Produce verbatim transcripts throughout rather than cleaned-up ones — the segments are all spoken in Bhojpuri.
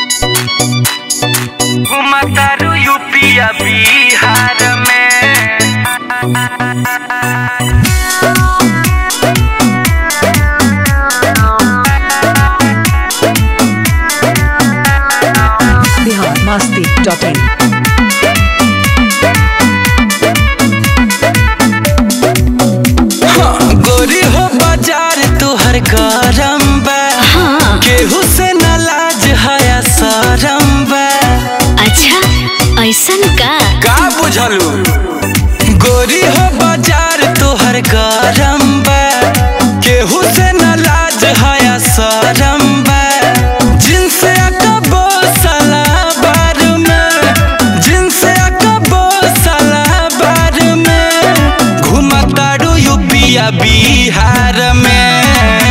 घुमतारू यूपिया बिहार में। Bihar Masti dot in. गोरी हो बाजार तुहर गरम बा, केहू से न लाज हया शरम बा। अच्छा ऐसन का का बुझलू? गोरी हो बाजार तुहर गरम बा, केहू से न लाज हया शरम बा। जिनसे अकबो साला बार में, जिनसे अकबो साला बार में, घुमतारू यूपिया बिहार में।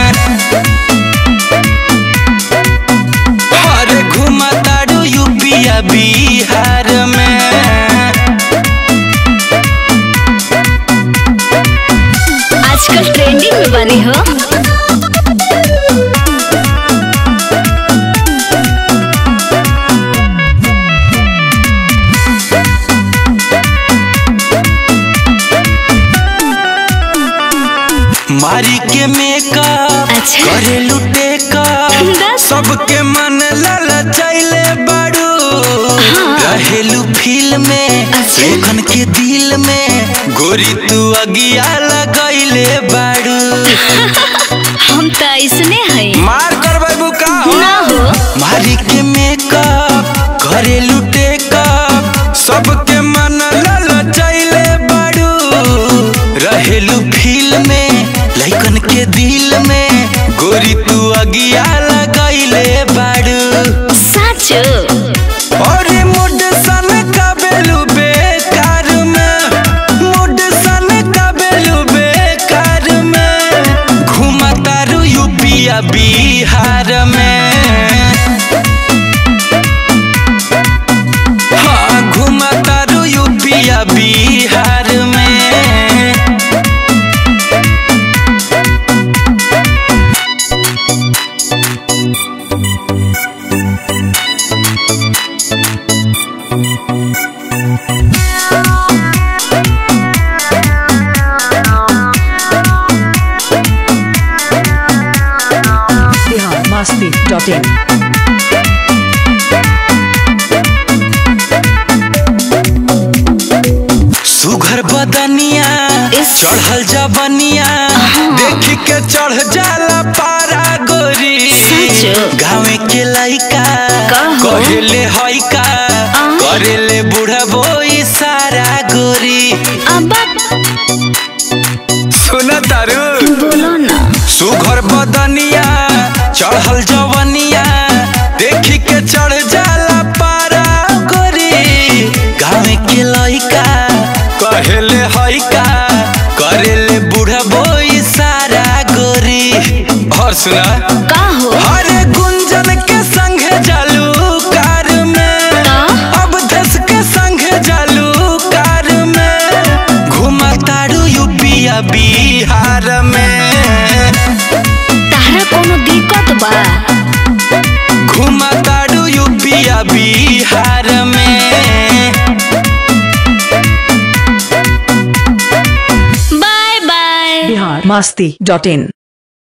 अरे घुमतारू यूपिया बिहार में। आजकल ट्रेंडिंग में बनी हो। मारी के मेकअप अच्छा। करे लुटे का बस। सबके मन ललचैले बाड़ू। रहेलू फील में अच्छा। लेखन के दिल में, गोरी तू अगिया लगैले बाड़ू। हम तो ऐसने हैं। मार करबै बुका हो ना हो। मारी के मेकअप करे लुटे का सबके मन ललचैले बाड़ू। रहेलू फील में लइकन के दिल में, गोरी तू अगिया लगैले बाड़ू। सच और मुड सन कबेलू बेकार में, मुड सन कबेलू बेकार में, घुमतारू यूपिया बिहार में। हाँ घुमतारू यूपिया बिहार में। Bihar Masti dot in. सुघर बदनिया चढ़ल जबनिया, देख के चढ़ जाला पारा गोरी। सच। गाँव के लइका कहो। कहेले हइका, करेले बुढ़बो इशारा गोरी। अब सुन तारू बोलो ना। सुघर बदनिया चढ़ल जवनिया, देख के चढ़ जाला पारा गोरी। गाँव के लइका कहेले हइका, करेले बुढ़बो इशारा गोरी। और सुना का हो। हरे गुंजन के संगे जालू कार में, अब दस के संगे जालू कार में, घुमतारू यूपिया बिहार में। तारा कोनो दिक्कत बा? घुमतारू यूपिया बिहार में। Bye bye. Bihar Masti dot इन।